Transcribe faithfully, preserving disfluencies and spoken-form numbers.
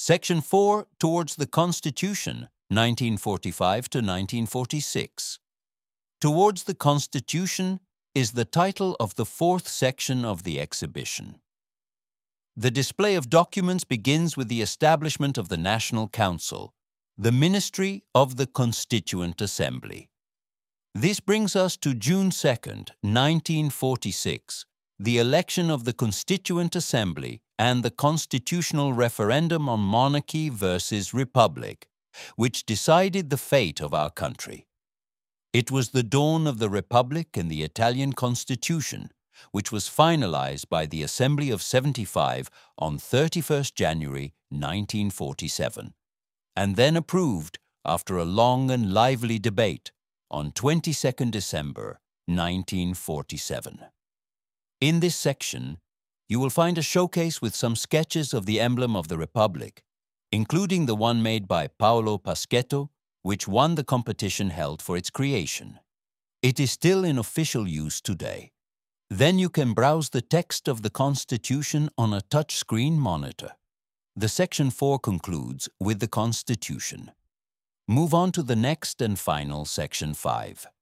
Section four, Towards the Constitution, nineteen forty-five to nineteen forty-six. Towards the Constitution is the title of the fourth section of the exhibition. The display of documents begins with the establishment of the National Council, the Ministry of the Constituent Assembly. This brings us to June second, nineteen forty-six, the election of the Constituent Assembly and the constitutional referendum on monarchy versus republic, which decided the fate of our country. It was the dawn of the Republic and the Italian Constitution, which was finalized by the Assembly of seventy-five on thirty-first January nineteen forty-seven, and then approved after a long and lively debate on twenty-second December nineteen forty-seven. In this section, you will find a showcase with some sketches of the emblem of the Republic, including the one made by Paolo Paschetto, which won the competition held for its creation. It is still in official use today. Then you can browse the text of the Constitution on a touchscreen monitor. The Section four concludes with the Constitution. Move on to the next and final Section five.